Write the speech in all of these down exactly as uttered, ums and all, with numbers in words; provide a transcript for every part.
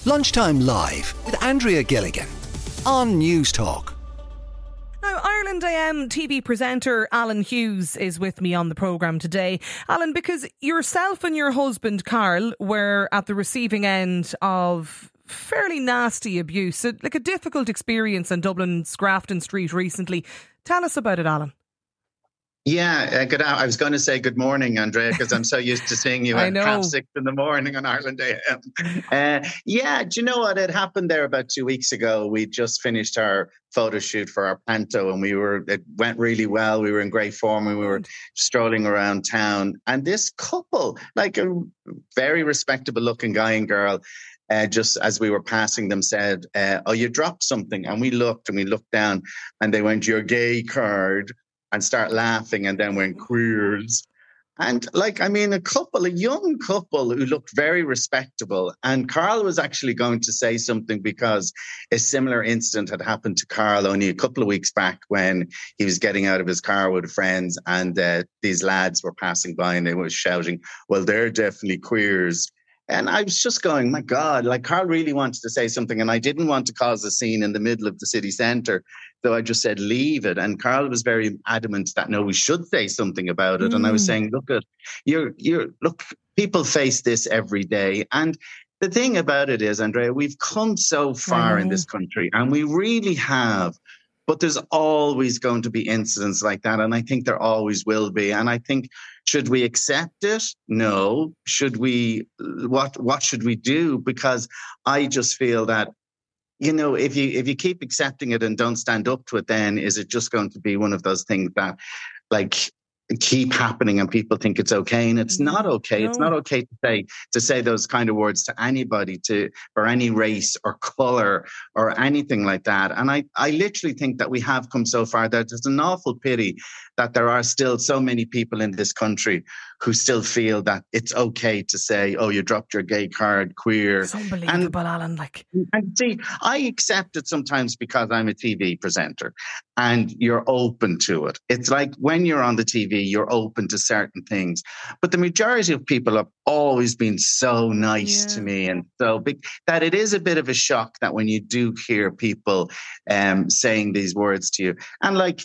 Lunchtime Live with Andrea Gilligan on News Talk. Now, Ireland A M T V presenter Alan Hughes is with me on the programme today. Alan, because yourself and your husband Carl were at the receiving end of fairly nasty abuse, like a difficult experience in Dublin's Grafton Street recently. Tell us about it, Alan. Yeah, uh, good. I was going to say good morning, Andrea, because I'm so used to seeing you at half six in the morning on Ireland A M. Uh, yeah, do you know what? It happened there about two weeks ago. We just finished our photo shoot for our panto, and we were. It went really well. We were in great form, and we were strolling around town. And this couple, like a very respectable-looking guy and girl, Uh, just as we were passing them, said, uh, "Oh, you dropped something." And we looked, and we looked down, and they went, "Your gay card," and start laughing, and then went queers. And like, I mean, a couple, a young couple who looked very respectable. And Carl was actually going to say something because a similar incident had happened to Carl only a couple of weeks back when he was getting out of his car with friends, and uh, these lads were passing by and they were shouting, "Well, they're definitely queers." And I was just going, my God, like Carl really wanted to say something, and I didn't want to cause a scene in the middle of the city centre. So I just said, leave it. And Carl was very adamant that, no, we should say something about it. Mm. And I was saying, look, at you're, you're, look, people face this every day. And the thing about it is, Andrea, we've come so far mm. in this country, and we really have. But there's always going to be incidents like that. And I think there always will be. And I think, should we accept it? No. Should we, what, what should we do? Because I just feel that, you know, if you, if you keep accepting it and don't stand up to it, then is it just going to be one of those things that like keep happening and people think it's okay? And it's not okay. No. It's not okay to say to say those kind of words to anybody, to for any race or colour or anything like that. And I, I literally think that we have come so far that it's an awful pity that there are still so many people in this country who still feel that it's okay to say, "Oh, you dropped your gay card, queer." It's unbelievable, and, Alan. Like, and see, I accept it sometimes because I'm a T V presenter, and you're open to it. It's like when you're on the T V, you're open to certain things. But the majority of people have always been so nice yeah. to me, and so big that it is a bit of a shock that when you do hear people um, saying these words to you, and like.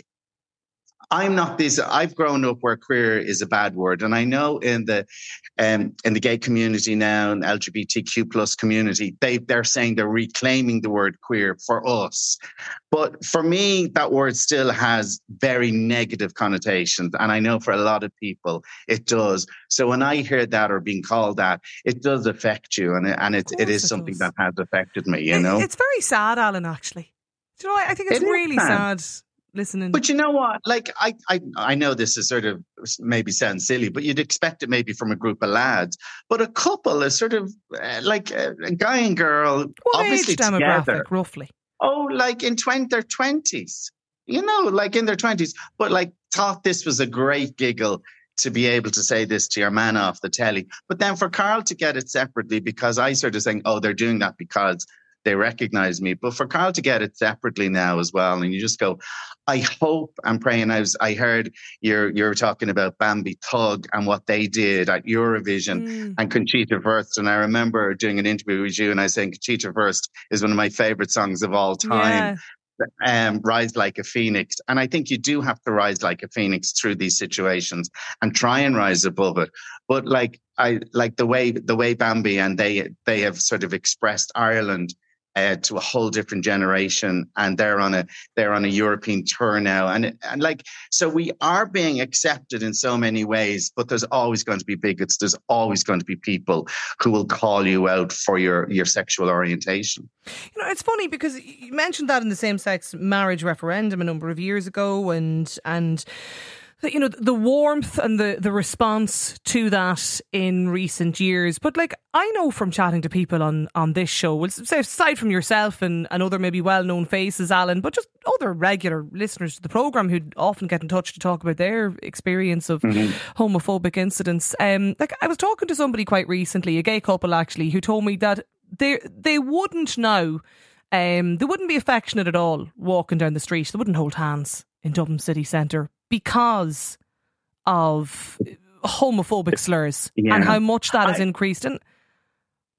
I'm not this. I've grown up where queer is a bad word, and I know in the um, in the gay community now, and L G B T Q plus community, they they're saying they're reclaiming the word queer for us. But for me, that word still has very negative connotations, and I know for a lot of people it does. So when I hear that or being called that, it does affect you, and it, and it it is it something does. that has affected me. You it, know, it's very sad, Alan. Actually, do you know? I think it's it really sad. sad. Listening. But you know what? Like, I, I, I know this is sort of maybe sounds silly, but you'd expect it maybe from a group of lads. But a couple is sort of uh, like a, a guy and girl, what obviously age demographic, together. Roughly? Oh, like in twenty, their twenties. You know, like in their twenties. But like thought this was a great giggle to be able to say this to your man off the telly. But then for Carl to get it separately, because I sort of saying, oh, they're doing that because they recognize me. But for Carl to get it separately now as well, and you just go, I hope, I'm praying. I was, I heard you're you're talking about Bambi Thug and what they did at Eurovision mm. and Conchita Wurst. And I remember doing an interview with you, and I was saying Conchita Wurst is one of my favorite songs of all time. Yeah. Um, Rise Like a Phoenix. And I think you do have to rise like a phoenix through these situations and try and rise above it. But like I like the way the way Bambi and they they have sort of expressed Ireland Uh, to a whole different generation, and they're on a they're on a European tour now, and and like so we are being accepted in so many ways, but there's always going to be bigots. There's always going to be people who will call you out for your your sexual orientation. You know, it's funny because you mentioned that in the same-sex marriage referendum a number of years ago, and and. You know, the warmth and the, the response to that in recent years. But like, I know from chatting to people on, on this show, well, say aside from yourself and, and other maybe well-known faces, Alan, but just other regular listeners to the programme who often get in touch to talk about their experience of mm-hmm. homophobic incidents. Um, like I was talking to somebody quite recently, a gay couple actually, who told me that they they wouldn't now, um, they wouldn't be affectionate at all walking down the street. They wouldn't hold hands in Dublin city centre because of homophobic slurs yeah. and how much that has I, increased. And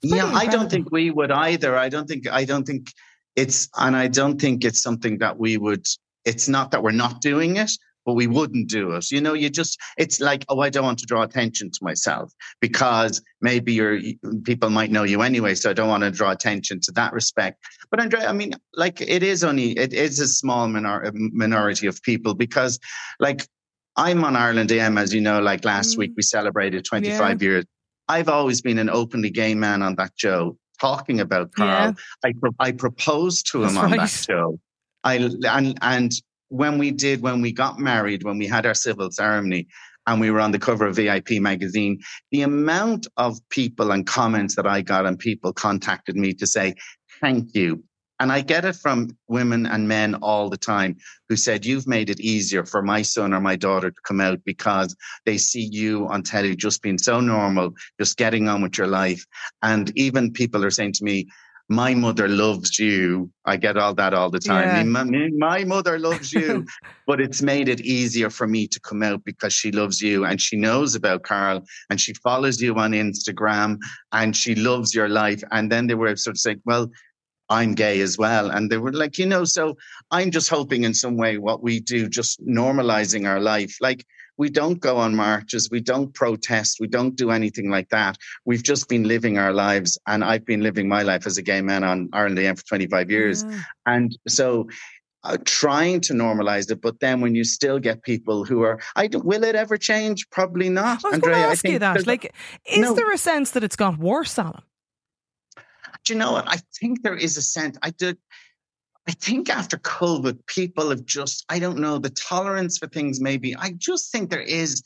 Yeah, I don't think we would either. I don't think, I don't think it's, and I don't think it's something that we would, it's not that we're not doing it, but we wouldn't do it. You know, you just, it's like, oh, I don't want to draw attention to myself because maybe you're, people might know you anyway. So I don't want to draw attention to that respect. But Andrea, I mean, like it is only, it is a small minor, minority of people because like I'm on Ireland A M, as you know, like last mm. week we celebrated twenty-five yeah. years. I've always been an openly gay man on that show, talking about Carl. Yeah. I I proposed to him That's on right. that show. I and and when we did, when we got married, when we had our civil ceremony, and we were on the cover of V I P magazine, the amount of people and comments that I got, and people contacted me to say thank you. And I get it from women and men all the time who said, you've made it easier for my son or my daughter to come out because they see you on telly just being so normal, just getting on with your life. And even people are saying to me, my mother loves you. I get all that all the time. Yeah. My, my mother loves you. But it's made it easier for me to come out because she loves you and she knows about Carl and she follows you on Instagram and she loves your life. And then they were sort of saying, well, I'm gay as well. And they were like, you know, so I'm just hoping in some way what we do, just normalizing our life. Like we don't go on marches, we don't protest, we don't do anything like that. We've just been living our lives. And I've been living my life as a gay man on Ireland A M for twenty-five years. Yeah. And so uh, trying to normalize it. But then when you still get people who are, I don't, will it ever change? Probably not. I was Andrea, going to ask you that. Like, is no, there a sense that it's got worse, Alan? Do you know what? I think there is a sense. I did. I think after COVID, people have just, I don't know, the tolerance for things maybe. I just think there is,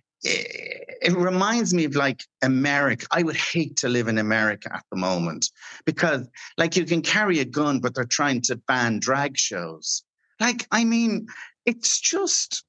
it, it reminds me of like America. I would hate to live in America at the moment because like you can carry a gun, but they're trying to ban drag shows. Like, I mean, it's just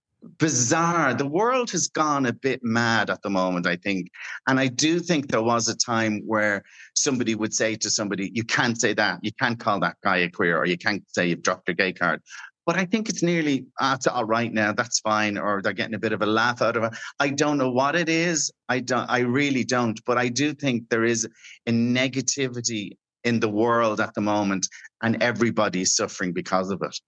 bizarre. The world has gone a bit mad at the moment, I think. And I do think there was a time where somebody would say to somebody, you can't say that. You can't call that guy a queer, or you can't say you've dropped your gay card. But I think it's nearly, ah, it's all right now, that's fine. Or they're getting a bit of a laugh out of it. I don't know what it is. I don't, I really don't. But I do think there is a negativity in the world at the moment and everybody's suffering because of it.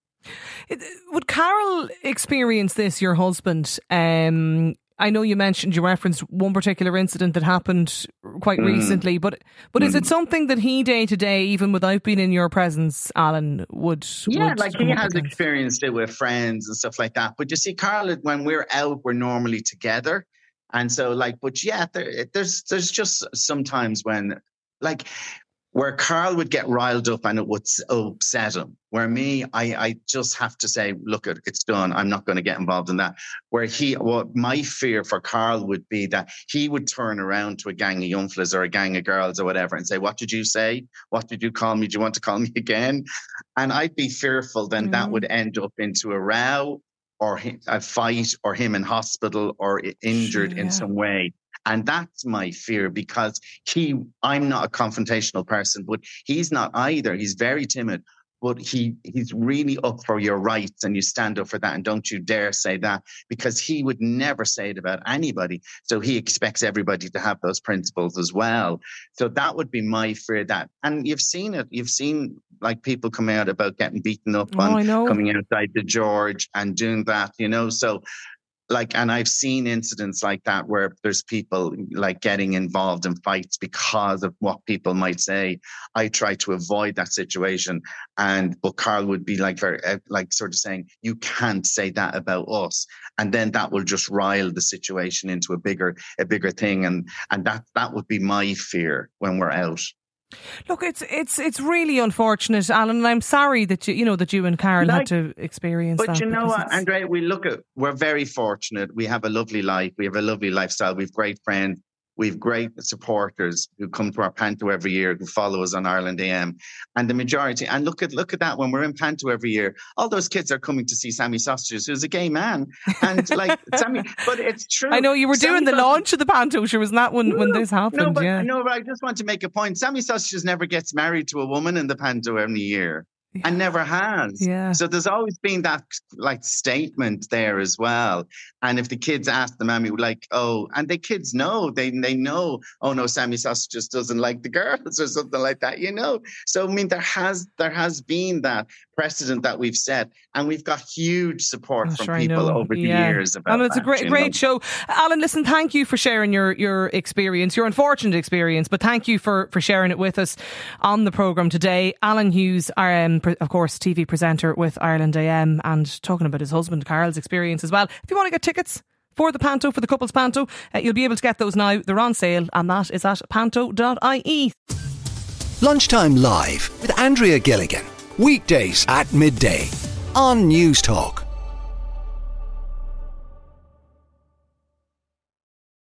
Would Carol experience this, your husband? Um, I know you mentioned, you referenced one particular incident that happened quite mm. recently, but but mm. is it something that he day to day, even without being in your presence, Alan, would... Yeah, would like he has against? experienced it with friends and stuff like that. But you see, Carol, when we're out, we're normally together. And so like, but yeah, there, there's there's just sometimes when like... where Carl would get riled up and it would upset him. Where me, I, I just have to say, look, it's done. I'm not going to get involved in that. Where he, what my fear for Carl would be that he would turn around to a gang of young fellas or a gang of girls or whatever and say, what did you say? What did you call me? Do you want to call me again? And I'd be fearful then mm. that would end up into a row or a fight or him in hospital or injured yeah. in some way. And that's my fear because he, I'm not a confrontational person, but he's not either. He's very timid, but he he's really up for your rights and you stand up for that. And don't you dare say that because he would never say it about anybody. So he expects everybody to have those principles as well. So that would be my fear that, and you've seen it, you've seen like people coming out about getting beaten up oh, on I know. coming outside the George and doing that, you know, so like, and I've seen incidents like that where there's people like getting involved in fights because of what people might say. I try to avoid that situation. And, but Carl would be like, very, like sort of saying, you can't say that about us. And then that will just rile the situation into a bigger, a bigger thing. And, and that, that would be my fear when we're out. Look, it's it's it's really unfortunate, Alan, and I'm sorry that you you know that you and Carol like, had to experience but that. But you know what, Andrea, we look at we're very fortunate. We have a lovely life. We have a lovely lifestyle. We have great friends. We have great supporters who come to our Panto every year, who follow us on Ireland A M. And the majority, and look at look at that, when we're in Panto every year, all those kids are coming to see Sammy Sausages, who's a gay man. And like, Sammy, but it's true. I know you were Sammy doing the Sausages, launch of the Panto, sure, wasn't that when, no, when this happened? No but, yeah. no, but I just want to make a point. Sammy Sausages never gets married to a woman in the Panto every year. yeah. and never has. Yeah. So there's always been that like statement there as well. And if the kids ask the mommy, like, oh, and the kids know, they they know, oh no, Sammy Sausage just doesn't like the girls or something like that, you know. So I mean, there has there has been that precedent that we've set, and we've got huge support I'm from sure people over the yeah. years about and it's that, a great great know? show. Alan, listen, thank you for sharing your your experience, your unfortunate experience, but thank you for for sharing it with us on the programme today. Alan Hughes, our, um, of course, T V presenter with Ireland A M, and talking about his husband Carl's experience as well. If you want to get tickets for the Panto, for the couples Panto, uh, you'll be able to get those now. They're on sale, and that is at panto dot I E. Lunchtime Live with Andrea Gilligan. Weekdays at midday on News Talk.